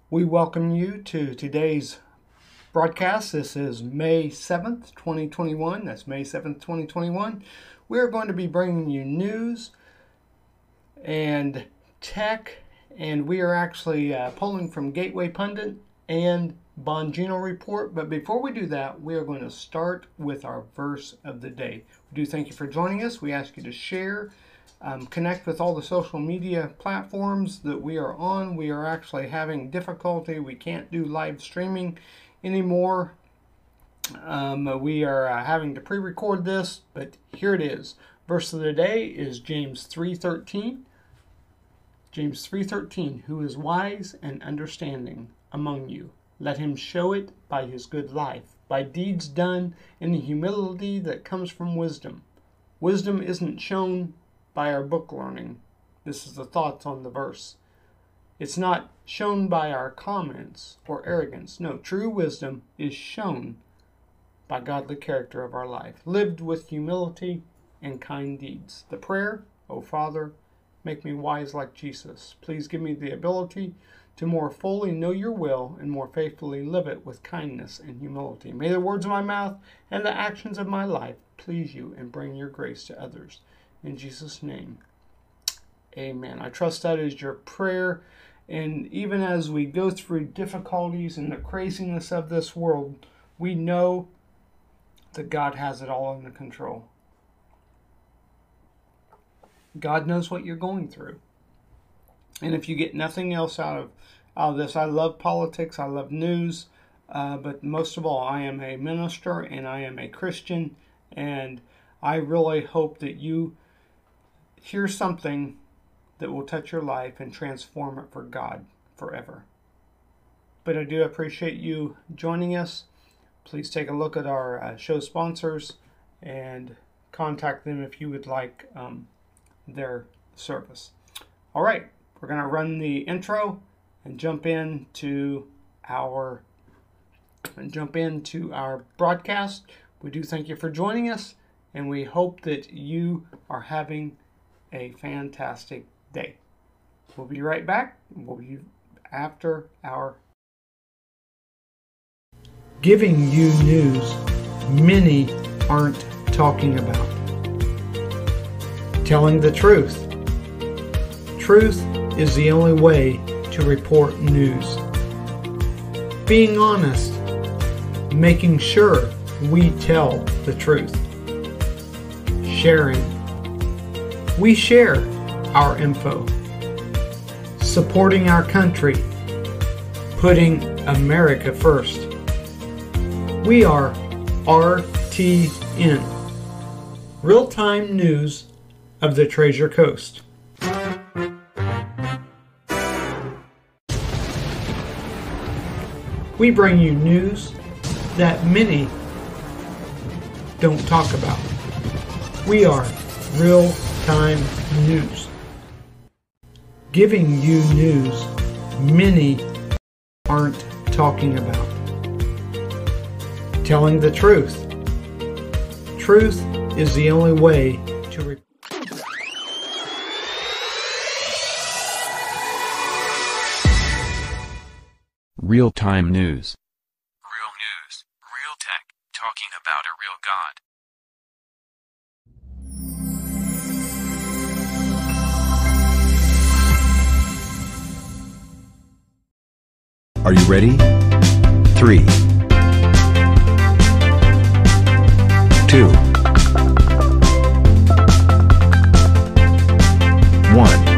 We welcome you to today's broadcast. This is May 7th, 2021. That's May 7th, 2021. We're going to be bringing you news and tech, and we are actually pulling from Gateway Pundit and Bongino Report. But before we do that, we are going to start with our verse of the day. We do thank you for joining us. We ask you to share, connect with all the social media platforms that we are on. We are actually having difficulty. We can't do live streaming anymore. We are having to pre-record this, but here it is. Verse of the day is James 3:13. James 3:13, who is wise and understanding among you, let him show it by his good life, by deeds done in the humility that comes from wisdom. Wisdom isn't shown by our book learning. This is the thoughts on the verse. It's not shown by our comments or arrogance. No, true wisdom is shown by godly character of our life, lived with humility and kind deeds. The prayer, O Father, make me wise like Jesus. Please give me the ability to more fully know your will and more faithfully live it with kindness and humility. May the words of my mouth and the actions of my life please you and bring your grace to others. In Jesus' name, amen. I trust that is your prayer. And even as we go through difficulties and the craziness of this world, we know that God has it all under control. God knows what you're going through. And if you get nothing else out of this, I love politics, I love news, but most of all, I am a minister and I am a Christian, and I really hope that you hear something that will touch your life and transform it for God forever. But I do appreciate you joining us. Please take a look at our show sponsors and contact them if you would like their service. All right, we're going to run the intro and jump into our broadcast. We do thank you for joining us, and we hope that you are having a fantastic day. We'll be right back. We'll be after our giving you news many aren't talking about. Telling the truth. Truth is the only way to report news. Being honest. Making sure we tell the truth. Sharing. We share our info. Supporting our country. Putting America first. We are RTN. Real-time news of the Treasure Coast. We bring you news that many don't talk about. We are real-time news. Giving you news many aren't talking about. Telling the truth. Truth is the only way to Real-time news. Real news, real tech, talking about a real God. Are you ready? 3, 2, 1.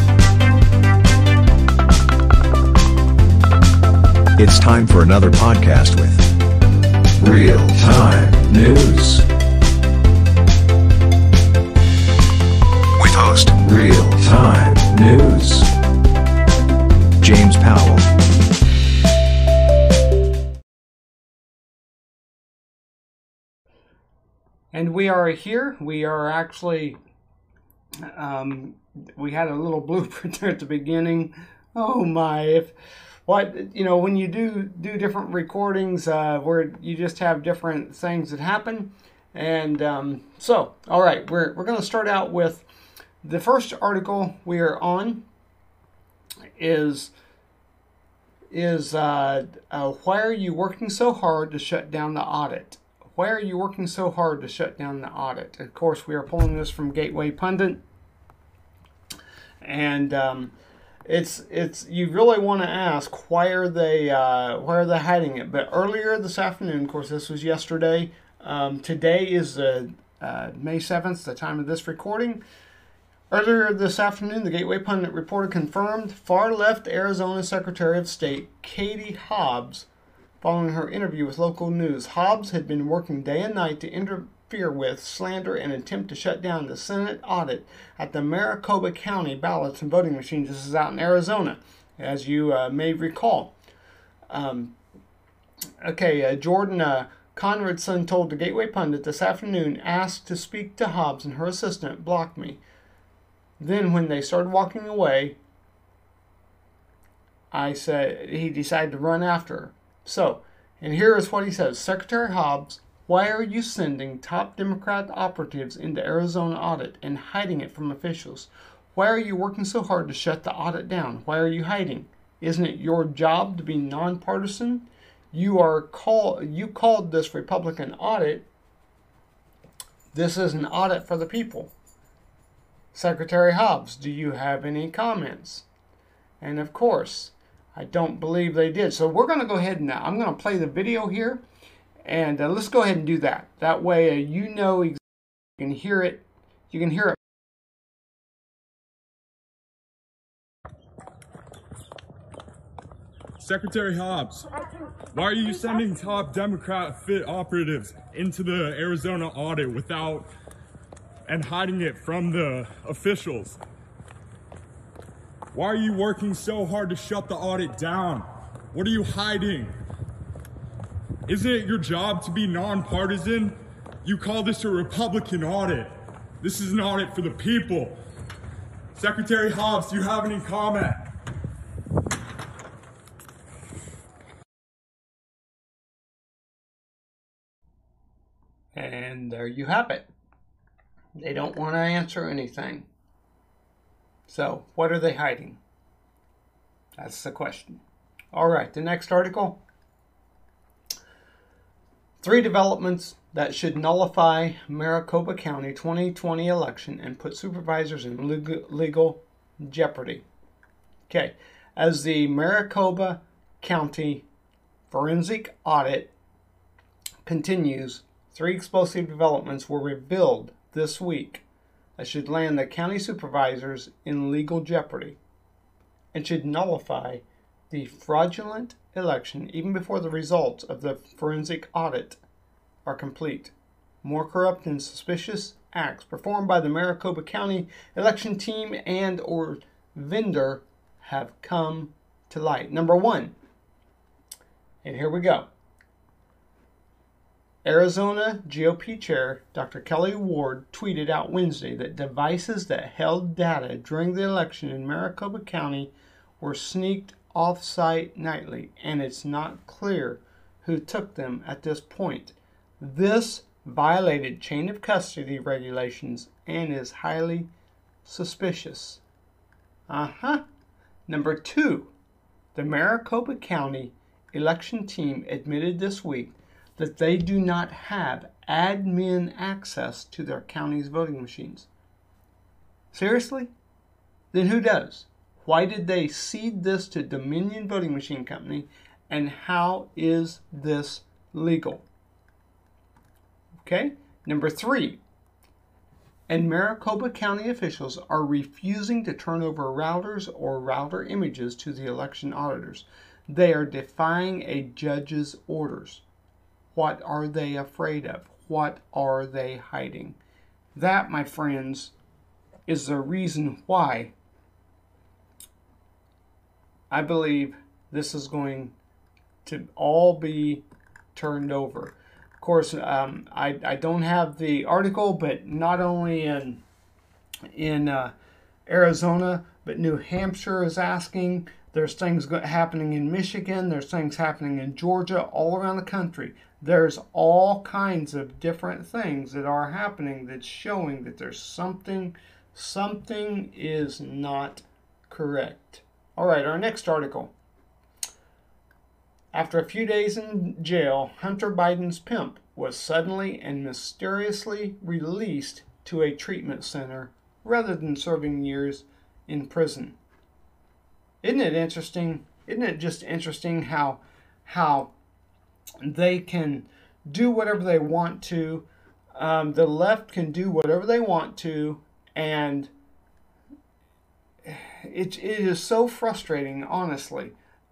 It's time for another podcast with Real-Time News. With host Real-Time News, James Powell. And we are here. We are actually, we had a little blooper there at the beginning. Oh my, when you do different recordings where you just have different things that happen. And all right, we're going to start out with the first article we are on is is why are you working so hard to shut down the audit? Why are you working so hard to shut down the audit? Of course, we are pulling this from Gateway Pundit, and it's you really want to ask why are they hiding it? But earlier this afternoon, of course, this was yesterday. Today is May 7th, the time of this recording. Earlier this afternoon, the Gateway Pundit reporter confirmed far-left Arizona Secretary of State Katie Hobbs following her interview with local news. Hobbs had been working day and night to interfere with, slander, and attempt to shut down the Senate audit at the Maricopa County ballots and voting machines. This is out in Arizona, as you may recall. Jordan Conradson told the Gateway Pundit this afternoon, asked to speak to Hobbs and her assistant, blocked me. Then when they started walking away, I said he decided to run after her. So, and here is what he says. Secretary Hobbs, why are you sending top Democrat operatives into Arizona audit and hiding it from officials? Why are you working so hard to shut the audit down? Why are you hiding? Isn't it your job to be nonpartisan? You called this Republican audit. This is an audit for the people. Secretary Hobbs, do you have any comments? And of course, I don't believe they did. So we're going to go ahead and I'm going to play the video here. And let's go ahead and do that. That way you know exactly, you can hear it. You can hear it. Secretary Hobbs, why are you sending top Democrat fit operatives into the Arizona audit and hiding it from the officials? Why are you working so hard to shut the audit down? What are you hiding? Isn't it your job to be nonpartisan? You call this a Republican audit. This is an audit for the people. Secretary Hobbs, do you have any comment? And there you have it. They don't want to answer anything. So, what are they hiding? That's the question. All right, the next article. 3 developments that should nullify Maricopa County 2020 election and put supervisors in legal jeopardy. Okay, as the Maricopa County forensic audit continues, 3 explosive developments were revealed this week that should land the county supervisors in legal jeopardy and should nullify the fraudulent election even before the results of the forensic audit are complete. More corrupt and suspicious acts performed by the Maricopa County election team and or vendor have come to light. Number 1, and here we go. Arizona GOP Chair Dr. Kelly Ward tweeted out Wednesday that devices that held data during the election in Maricopa County were sneaked off-site nightly, and it's not clear who took them at this point. This violated chain of custody regulations and is highly suspicious. Number 2, the Maricopa County election team admitted this week that they do not have admin access to their county's voting machines. Seriously? Then who does? Why did they cede this to Dominion Voting Machine Company, and how is this legal? Okay, number 3. And Maricopa County officials are refusing to turn over routers or router images to the election auditors. They are defying a judge's orders. What are they afraid of? What are they hiding? That, my friends, is the reason why I believe this is going to all be turned over. Of course, I don't have the article, but not only in Arizona, but New Hampshire is asking. There's things happening in Michigan. There's things happening in Georgia, all around the country. There's all kinds of different things that are happening that's showing that there's something is not correct. All right, our next article. After a few days in jail, Hunter Biden's pimp was suddenly and mysteriously released to a treatment center rather than serving years in prison. Isn't it interesting? Isn't it just interesting how they can do whatever they want to? The left can do whatever they want to, and it is so frustrating, honestly.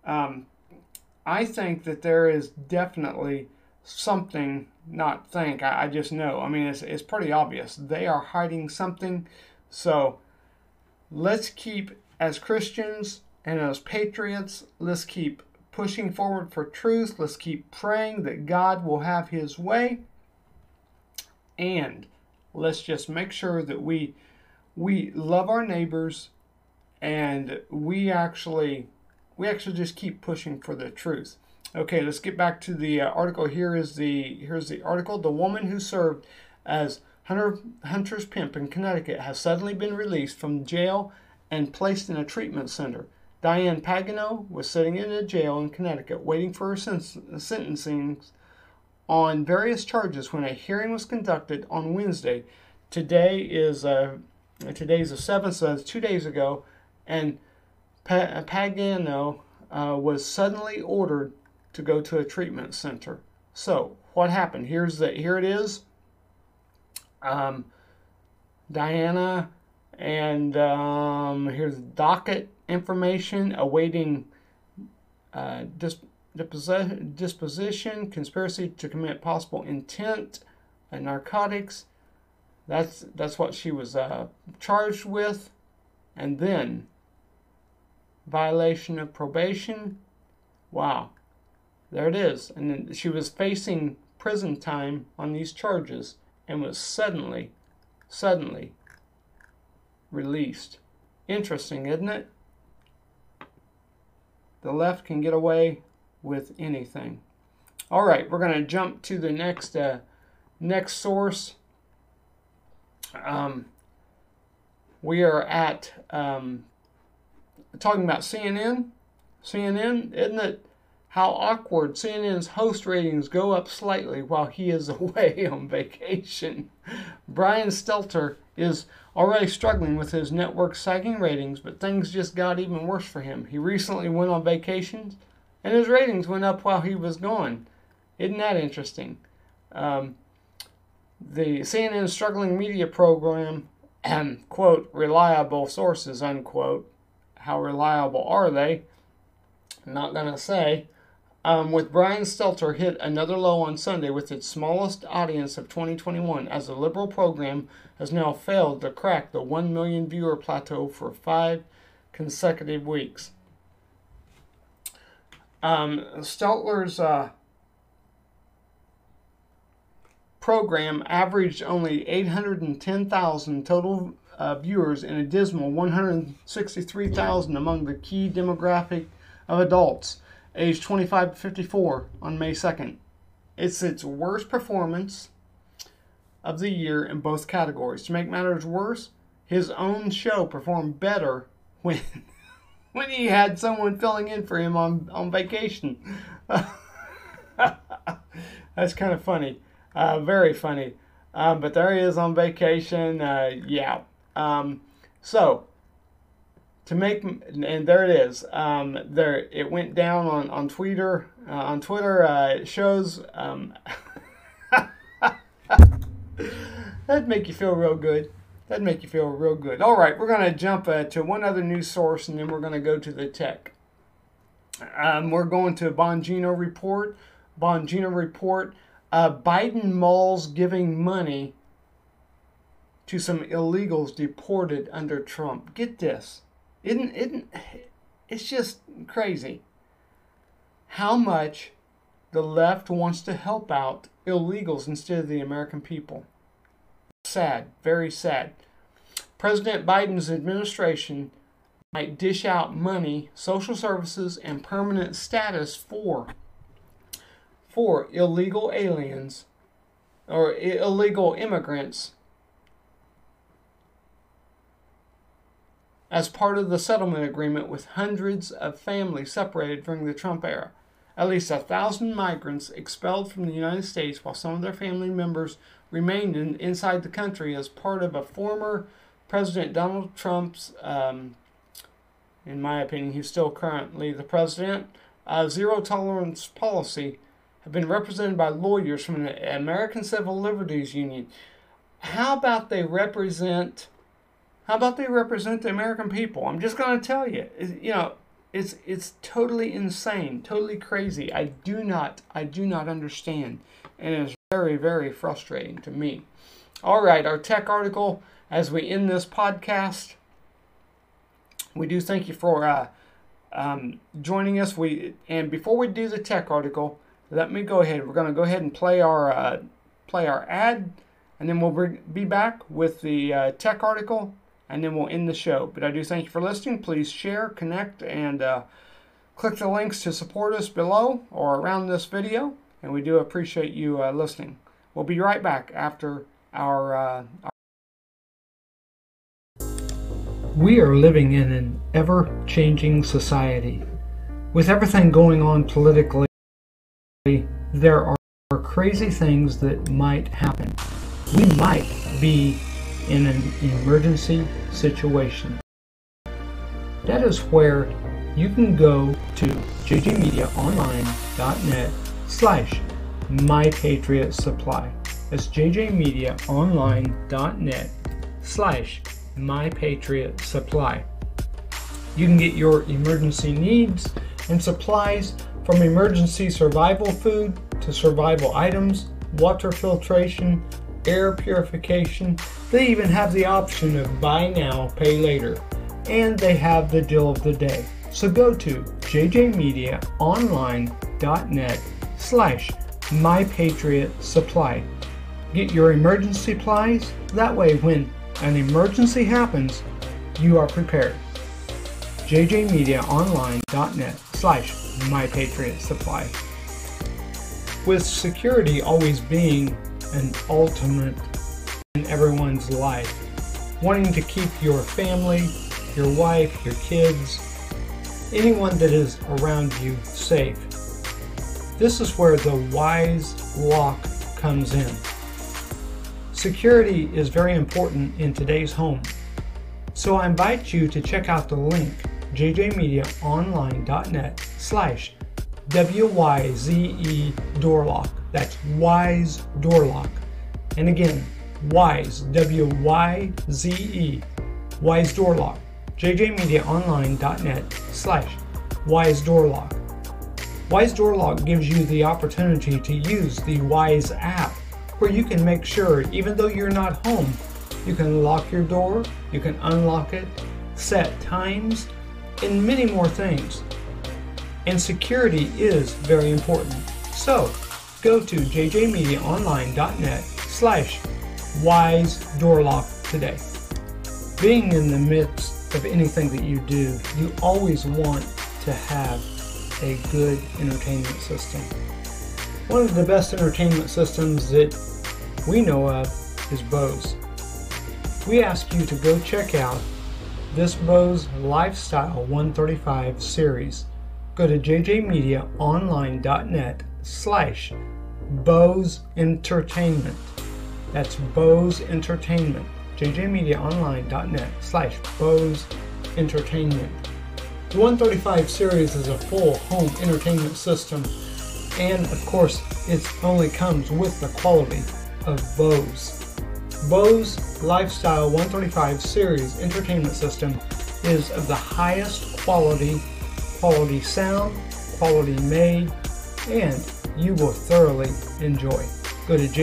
I think that there is definitely something, not think, I just know. I mean, it's pretty obvious. They are hiding something. So let's keep, as Christians and as patriots, let's keep pushing forward for truth. Let's keep praying that God will have his way. And let's just make sure that we love our neighbors, and we actually just keep pushing for the truth. Okay, let's get back to the article. Here's the article. The woman who served as Hunter's pimp in Connecticut has suddenly been released from jail and placed in a treatment center. Diane Pagano was sitting in a jail in Connecticut waiting for her sentencing on various charges when a hearing was conducted on Wednesday. Today's the 7th, so that's 2 days ago, and Pagano was suddenly ordered to go to a treatment center. So what happened? Here it is. Diana, and here's docket information awaiting disposition, conspiracy to commit possible intent, narcotics. That's what she was charged with, and then violation of probation. Wow, there it is. And then she was facing prison time on these charges and was suddenly released. Interesting, isn't it? The left can get away with anything. All right, we're going to jump to the next source. We are at talking about CNN. CNN, isn't it how awkward? CNN's host ratings go up slightly while he is away on vacation. Brian Stelter is already struggling with his network's sagging ratings, but things just got even worse for him. He recently went on vacation, and his ratings went up while he was gone. Isn't that interesting? The CNN struggling media program, quote, reliable sources, unquote. How reliable are they? I'm not going to say. With Brian Stelter hit another low on Sunday with its smallest audience of 2021, as the liberal program has now failed to crack the 1 million viewer plateau for 5 consecutive weeks. Stelter's program averaged only 810,000 total viewers and a dismal 163,000 among the key demographic of adults aged 25 to 54 on May 2nd. It's its worst performance of the year in both categories. To make matters worse, his own show performed better when he had someone filling in for him on vacation. That's kind of funny. Very funny. But there he is on vacation. So, to make, and there it is. There it went down on Twitter. On Twitter, it shows. That'd make you feel real good. That'd make you feel real good. All right, we're going to jump to one other news source, and then we're going to go to the tech. We're going to Bongino Report. Bongino Report. Biden mulls giving money to some illegals deported under Trump. Get this. It's just crazy how much the left wants to help out illegals instead of the American people. Sad, very sad. President Biden's administration might dish out money, social services, and permanent status for illegal aliens or illegal immigrants as part of the settlement agreement with hundreds of families separated during the Trump era. At least 1,000 migrants expelled from the United States, while some of their family members remained inside the country as part of a former President Donald Trump's, in my opinion, he's still currently the president, zero tolerance policy, have been represented by lawyers from the American Civil Liberties Union. How about they represent the American people? I'm just going to tell you, it's totally insane, totally crazy. I do not understand, and it's very, very frustrating to me. All right, our tech article as we end this podcast. We do thank you for joining us. And before we do the tech article, let me go ahead. We're going to go ahead and play our ad, and then we'll be back with the tech article, and then we'll end the show. But I do thank you for listening. Please share, connect, and click the links to support us below or around this video. And we do appreciate you listening. We'll be right back after our We are living in an ever-changing society. With everything going on politically, there are crazy things that might happen. We might be in an emergency situation. That is where you can go to jjmediaonline.net/mypatriotsupply. That's jjmediaonline.net/mypatriotsupply. You can get your emergency needs and supplies from emergency survival food to survival items, water filtration, air purification. They even have the option of buy now, pay later. And they have the deal of the day. So go to jjmediaonline.net/mypatriotsupply. Get your emergency supplies. That way when an emergency happens, you are prepared. jjmediaonline.net/mypatriotsupply. With security always being an ultimate in everyone's life, wanting to keep your family, your wife, your kids, anyone that is around you safe, this is where the Wyze Lock comes in. Security is very important in today's home. So I invite you to check out the link jjmediaonline.net/WYZE door lock. That's Wyze door lock. And again, Wyze, WYZE, Wyze door lock. jjmediaonline.net/Wyze door lock. Wyze door lock gives you the opportunity to use the Wyze app, where you can make sure, even though you're not home, you can lock your door, you can unlock it, set times, and many more things. And security is very important. So go to jjmediaonline.net/Wyze door lock today. Being in the midst of anything that you do, you always want to have a good entertainment system. One of the best entertainment systems that we know of is Bose. We ask you to go check out this Bose Lifestyle 135 series. Go to jjmediaonline.net/Bose Entertainment. That's Bose Entertainment. jjmediaonline.net/Bose Entertainment. The 135 series is a full home entertainment system, and of course it only comes with the quality of Bose. Bose Lifestyle 135 series entertainment system is of the highest quality sound, quality made, and you will thoroughly enjoy. Go to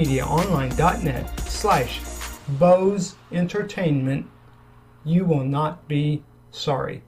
jjmediaonline.net/Bose Entertainment. You will not be sorry.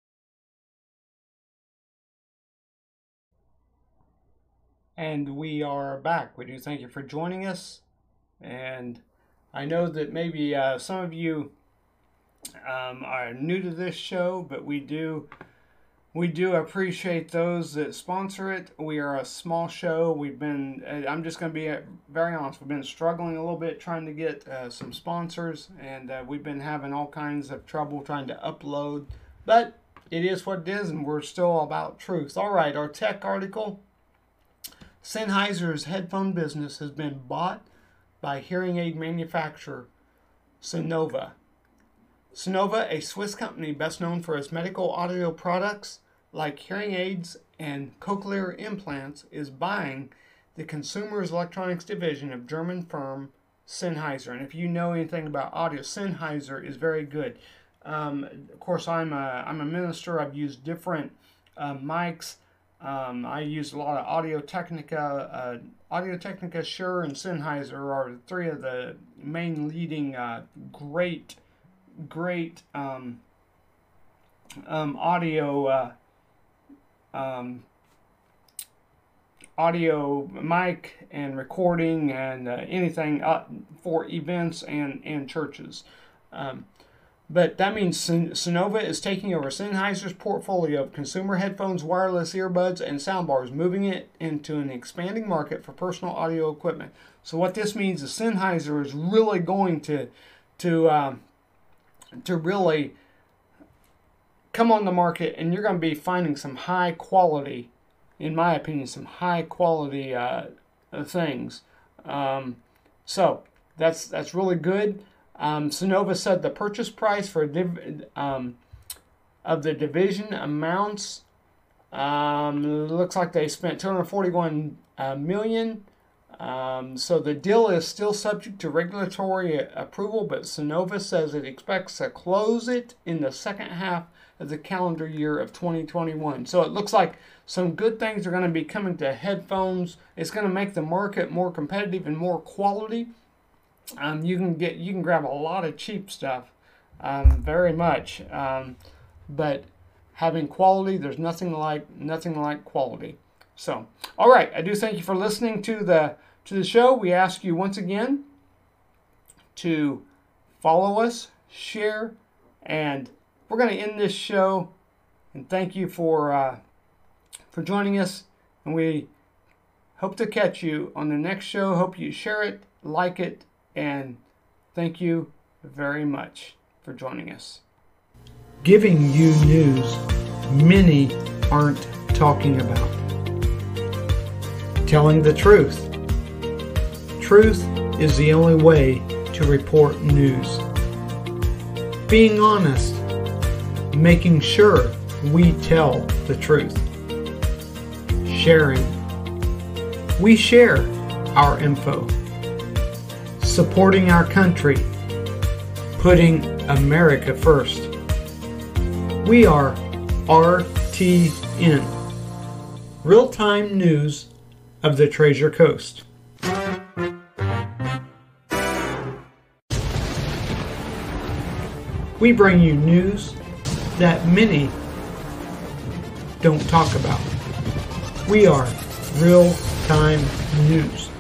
And we are back. We do thank you for joining us. And I know that maybe some of you are new to this show, but we do appreciate those that sponsor it. We are a small show. I'm just going to be very honest, we've been struggling a little bit trying to get some sponsors, and we've been having all kinds of trouble trying to upload. But it is what it is, and we're still about truth. All right, our tech article. Sennheiser's headphone business has been bought by hearing aid manufacturer Sonova. Sonova, a Swiss company best known for its medical audio products like hearing aids and cochlear implants, is buying the consumer electronics division of German firm Sennheiser. And if you know anything about audio, Sennheiser is very good. Of course, I'm a minister. I've used different mics. I use a lot of Audio-Technica. Audio-Technica, Shure, and Sennheiser are three of the main leading great audio mic and recording and anything for events and churches. But that means Sonova is taking over Sennheiser's portfolio of consumer headphones, wireless earbuds, and soundbars, moving it into an expanding market for personal audio equipment. So what this means is Sennheiser is really going to really come on the market, and you're going to be finding some high quality, in my opinion, some high quality things. So that's really good. Sonova said the purchase price for of the division amounts, looks like they spent $241 million. So the deal is still subject to regulatory approval, but Sonova says it expects to close it in the second half of the calendar year of 2021. So it looks like some good things are going to be coming to headphones. It's going to make the market more competitive and more quality. You can grab a lot of cheap stuff, very much, but having quality, there's nothing like quality. So, all right, I do thank you for listening to the show. We ask you once again to follow us, share, and we're going to end this show. And thank you for joining us, and we hope to catch you on the next show. Hope you share it, like it. And thank you very much for joining us. Giving you news many aren't talking about. Telling the truth. Truth is the only way to report news. Being honest. Making sure we tell the truth. Sharing. We share our info. Supporting our country, putting America first. We are RTN, real-time news of the Treasure Coast. We bring you news that many don't talk about. We are real-time news.